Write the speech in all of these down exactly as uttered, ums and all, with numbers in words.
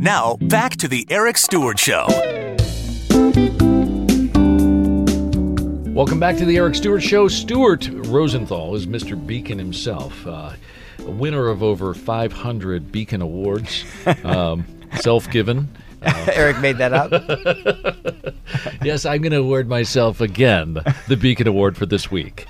Now, back to the Eric Stewart Show. Welcome back to the Eric Stewart Show. Stuart Rosenthal is Mister Beacon himself, uh, a winner of over five hundred Beacon Awards, um, self-given. Uh, Eric made that up? Yes, I'm going to award myself again the Beacon Award for this week.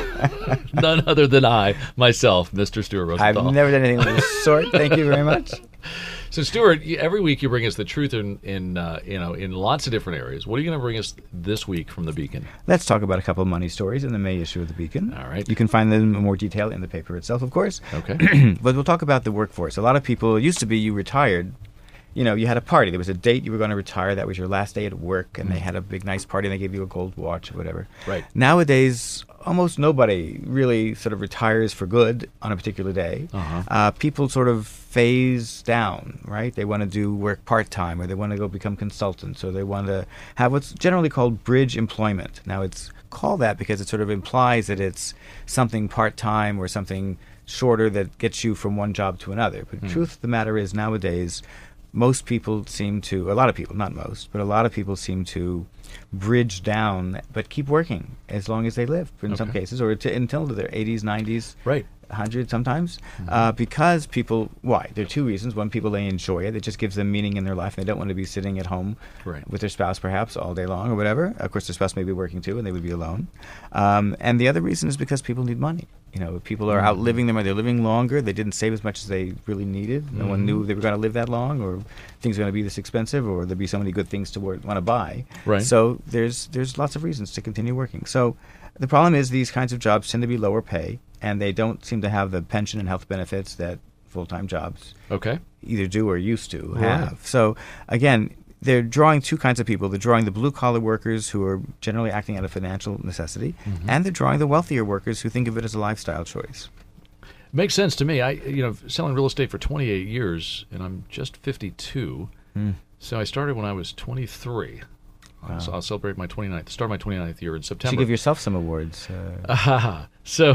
None other than I, myself, Mister Stuart Rosenthal. I've never done anything of this sort. Thank you very much. So, Stuart, every week you bring us the truth in, in uh, you know, in lots of different areas. What are you going to bring us this week from the Beacon? Let's talk about a couple of money stories in the May issue of the Beacon. All right. You can find them in more detail in the paper itself, of course. Okay. But we'll talk about the workforce. A lot of people, it used to be you retired. You know, you had a party. There was a date you were going to retire. That was your last day at work, and mm. they had a big, nice party, and they gave you a gold watch or whatever. Right. Nowadays, almost nobody really sort of retires for good on a particular day. Uh-huh. Uh, people sort of phase down, right? They want to do work part-time, or they want to go become consultants, or they want to have what's generally called bridge employment. Now, it's called that because it sort of implies that it's something part-time or something shorter that gets you from one job to another. But the mm. truth of the matter is, nowadays, most people seem to, a lot of people, not most, but a lot of people seem to bridge down but keep working as long as they live, in okay. some cases, or to, until their eighties, nineties, right. one hundred sometimes, mm-hmm. uh, because people, why? There are two reasons. One, people, they enjoy it. It just gives them meaning in their life. They don't want to be sitting at home right. with their spouse perhaps all day long or whatever. Of course, their spouse may be working too, and they would be alone. Um, and the other reason is because people need money. You know, people are mm-hmm. outliving them, or they're living longer. They didn't save as much as they really needed. No mm-hmm. one knew they were going to live that long, or things are going to be this expensive, or there'd be so many good things to want to buy. Right. So there's there's lots of reasons to continue working. So the problem is these kinds of jobs tend to be lower pay, and they don't seem to have the pension and health benefits that full-time jobs okay. either do or used to right. have. So again, they're drawing two kinds of people. They're drawing the blue-collar workers who are generally acting out of financial necessity, mm-hmm. and they're drawing the wealthier workers who think of it as a lifestyle choice. Makes sense to me. I, you know, selling real estate for twenty-eight years, and I'm just fifty-two. Mm. So I started when I was twenty-three. Wow. So I'll celebrate my twenty-ninth, start my twenty-ninth year in September. You should give yourself some awards. Uh, uh, so,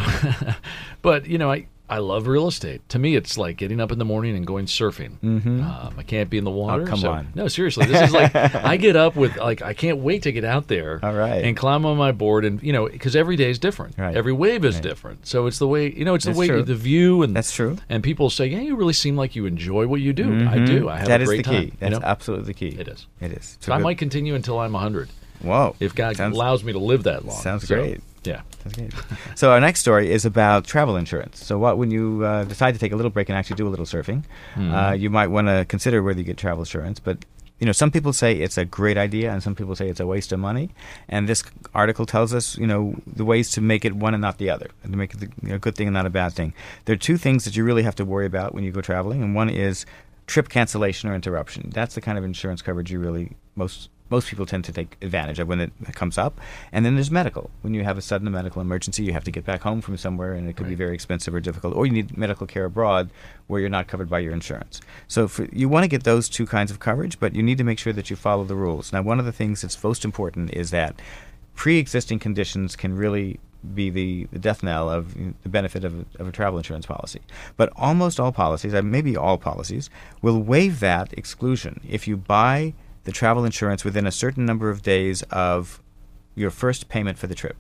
but, you know, I, I love real estate. To me, it's like getting up in the morning and going surfing. Mm-hmm. Um, I can't be in the water. Oh, come so, on. No, seriously. This is like, I get up with, like, I can't wait to get out there All right. and climb on my board. And, you know, because every day is different. Right. Every wave is right. different. So it's the way, you know, it's That's the way, true. the view. And That's true. And people say, yeah, you really seem like you enjoy what you do. Mm-hmm. I do. I have that a great is the time. key. That's you know? absolutely the key. It is. It is. So I might continue until I'm one hundred. Whoa. If God sounds, allows me to live that long. Sounds so, great. Yeah. Sounds great. So our next story is about travel insurance. So what when you uh, decide to take a little break and actually do a little surfing, mm-hmm. uh, you might want to consider whether you get travel insurance. But you know, some people say it's a great idea, and some people say it's a waste of money. And this article tells us, you know, the ways to make it one and not the other, and to make it a you know, good thing and not a bad thing. There are two things that you really have to worry about when you go traveling, and one is trip cancellation or interruption. That's the kind of insurance coverage you really most. Most people tend to take advantage of when it comes up. And then there's medical. When you have a sudden medical emergency, you have to get back home from somewhere, and it could right. be very expensive or difficult. Or you need medical care abroad where you're not covered by your insurance. So for, you want to get those two kinds of coverage, but you need to make sure that you follow the rules. Now, one of the things that's most important is that pre-existing conditions can really be the, the death knell of the benefit of a, of a travel insurance policy. But almost all policies, maybe all policies, will waive that exclusion if you buy the travel insurance within a certain number of days of your first payment for the trip.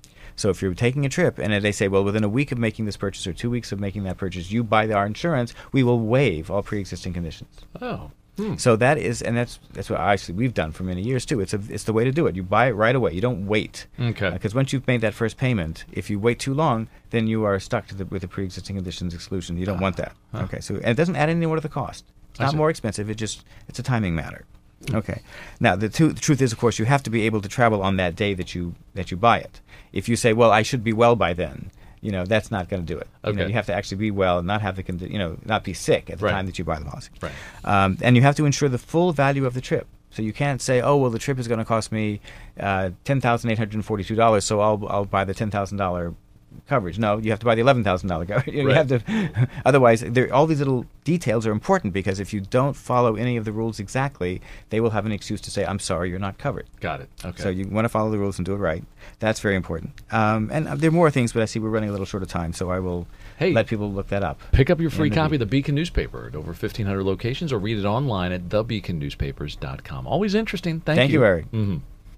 So if you're taking a trip and they say, well, within a week of making this purchase or two weeks of making that purchase, you buy our insurance, we will waive all pre-existing conditions. Oh. Hmm. So that is, and that's that's what actually we've done for many years too. It's a, it's the way to do it. You buy it right away. You don't wait. Okay. Because uh, once you've made that first payment, if you wait too long, then you are stuck to the, with the pre-existing conditions exclusion. You don't uh, want that. uh. Okay. So and it doesn't add any more to the cost. It's I not see. more expensive. It just it's a timing matter. Okay. Now, the, two, the truth is, of course, you have to be able to travel on that day that you that you buy it. If you say, well, I should be well by then, you know, that's not going to do it. Okay. You know, you have to actually be well and not have the, condi- you know, not be sick at the right. time that you buy the policy. Right. Um, and you have to ensure the full value of the trip. So you can't say, oh, well, the trip is going to cost me uh, ten thousand eight hundred forty-two dollars, so I'll I'll buy the ten thousand dollars coverage. No, you have to buy the eleven thousand dollars coverage. You Right. have to, otherwise, there, all these little details are important because if you don't follow any of the rules exactly, they will have an excuse to say, I'm sorry, you're not covered. Got it. Okay. So you want to follow the rules and do it right. That's very important. Um, and uh, there are more things, but I see we're running a little short of time, so I will Hey. let people look that up. Pick up your free in the copy Be- of the Beacon newspaper at over fifteen hundred locations or read it online at the beacon newspapers dot com. Always interesting. Thank, Thank you, Eric. hmm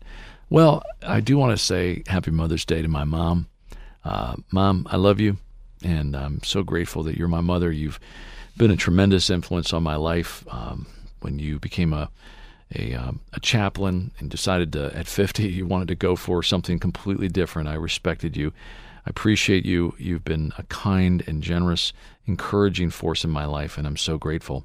Well, I do want to say Happy Mother's Day to my mom. Uh, Mom, I love you, and I'm so grateful that you're my mother. You've been a tremendous influence on my life. Um, when you became a a, um, a chaplain and decided to, at fifty you wanted to go for something completely different, I respected you. I appreciate you. You've been a kind and generous, encouraging force in my life, and I'm so grateful.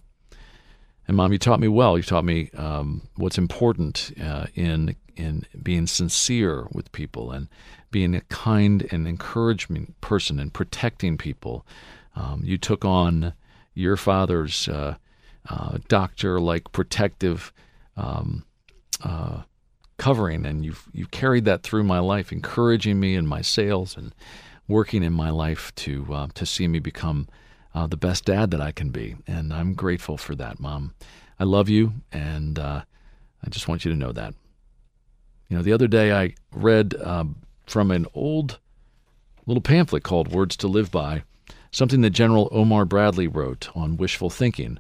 And Mom, you taught me well. You taught me um, what's important uh, in in being sincere with people and being a kind and encouraging person and protecting people. Um, you took on your father's uh, uh, doctor-like protective um, uh, covering, and you've you carried that through my life, encouraging me in my sales and working in my life to uh, to see me become uh, the best dad that I can be. And I'm grateful for that, Mom. I love you, and uh, I just want you to know that. You know, the other day I read um, from an old little pamphlet called Words to Live By, something that General Omar Bradley wrote on wishful thinking.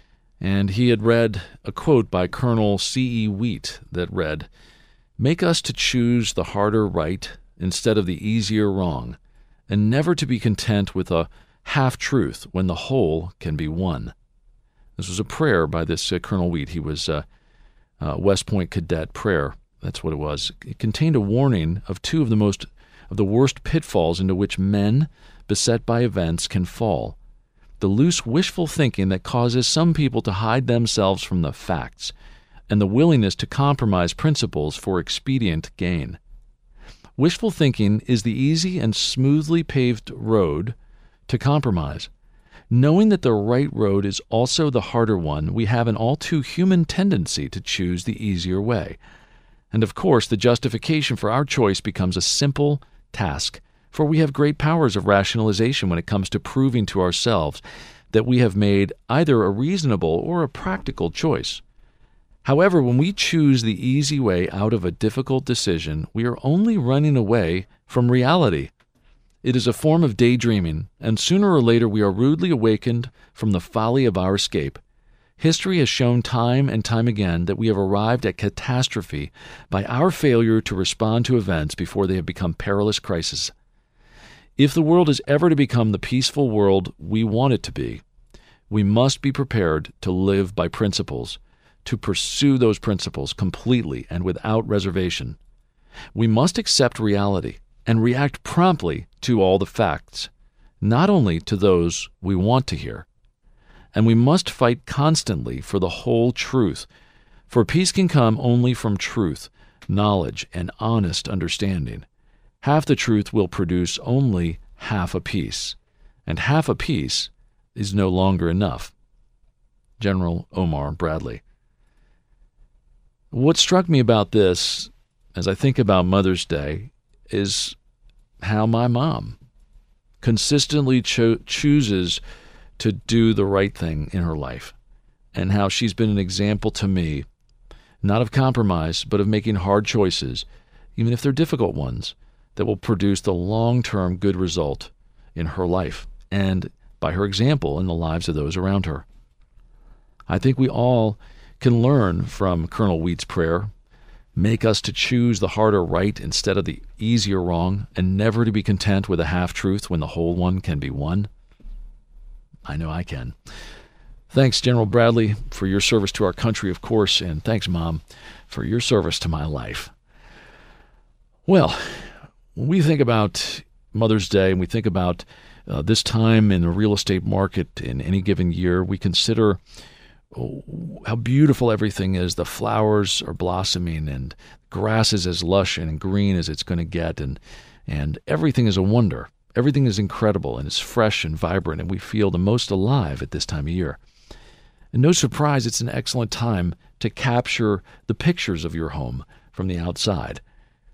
And he had read a quote by Colonel C E Wheat that read, "Make us to choose the harder right instead of the easier wrong, and never to be content with a half-truth when the whole can be one." This was a prayer by this uh, Colonel Wheat. He was a uh, uh, West Point cadet prayer. That's what it was. It contained a warning of two of the most of the worst pitfalls into which men beset by events can fall. The loose wishful thinking that causes some people to hide themselves from the facts, and the willingness to compromise principles for expedient gain. Wishful thinking is the easy and smoothly paved road to compromise. Knowing that the right road is also the harder one, we have an all too human tendency to choose the easier way. And of course, the justification for our choice becomes a simple task, for we have great powers of rationalization when it comes to proving to ourselves that we have made either a reasonable or a practical choice. However, when we choose the easy way out of a difficult decision, we are only running away from reality. It is a form of daydreaming, and sooner or later we are rudely awakened from the folly of our escape. History has shown time and time again that we have arrived at catastrophe by our failure to respond to events before they have become perilous crises. If the world is ever to become the peaceful world we want it to be, we must be prepared to live by principles, to pursue those principles completely and without reservation. We must accept reality and react promptly to all the facts, not only to those we want to hear. And we must fight constantly for the whole truth, for peace can come only from truth, knowledge, and honest understanding. Half the truth will produce only half a peace, and half a peace is no longer enough. General Omar Bradley. What struck me about this, as I think about Mother's Day, is how my mom consistently cho- chooses to do the right thing in her life, and how she's been an example to me, not of compromise, but of making hard choices, even if they're difficult ones, that will produce the long-term good result in her life and, by her example, in the lives of those around her. I think we all can learn from Colonel Wheat's prayer, "Make us to choose the harder right instead of the easier wrong, and never to be content with a half-truth when the whole one can be one." I know I can. Thanks, General Bradley, for your service to our country, of course, and thanks, Mom, for your service to my life. Well, when we think about Mother's Day and we think about uh, this time in the real estate market in any given year, we consider oh, how beautiful everything is. The flowers are blossoming and grass is as lush and green as it's going to get, and and everything is a wonder. Everything is incredible and it's fresh and vibrant, and we feel the most alive at this time of year. And no surprise, it's an excellent time to capture the pictures of your home from the outside.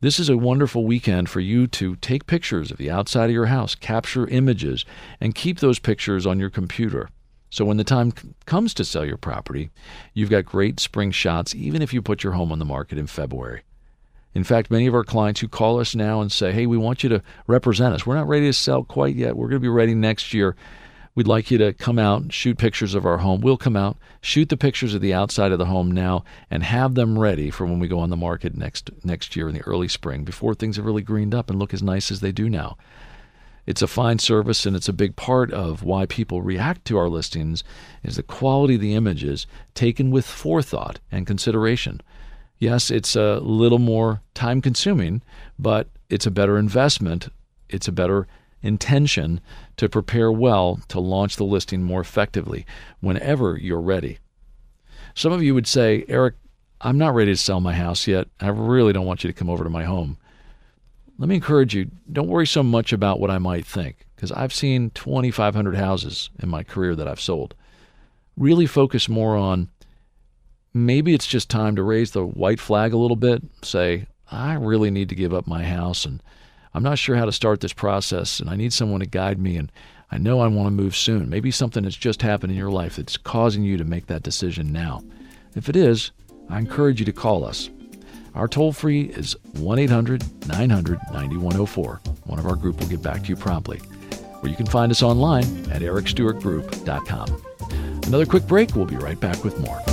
This is a wonderful weekend for you to take pictures of the outside of your house, capture images, and keep those pictures on your computer. So when the time c- comes to sell your property, you've got great spring shots, even if you put your home on the market in February. In fact, many of our clients who call us now and say, hey, we want you to represent us. We're not ready to sell quite yet. We're going to be ready next year. We'd like you to come out and shoot pictures of our home. We'll come out, shoot the pictures of the outside of the home now, and have them ready for when we go on the market next next year in the early spring, before things have really greened up and look as nice as they do now. It's a fine service, and it's a big part of why people react to our listings is the quality of the images taken with forethought and consideration. Yes, it's a little more time-consuming, but it's a better investment. It's a better intention to prepare well to launch the listing more effectively whenever you're ready. Some of you would say, Eric, I'm not ready to sell my house yet. I really don't want you to come over to my home. Let me encourage you, don't worry so much about what I might think, because I've seen twenty-five hundred houses in my career that I've sold. Really focus more on, maybe it's just time to raise the white flag a little bit, say, I really need to give up my house, and I'm not sure how to start this process, and I need someone to guide me, and I know I want to move soon. Maybe something that's just happened in your life that's causing you to make that decision now. If it is, I encourage you to call us. Our toll-free is one eight hundred nine hundred ninety-one oh four. One of our group will get back to you promptly. Or you can find us online at eric stewart group dot com. Another quick break. We'll be right back with more.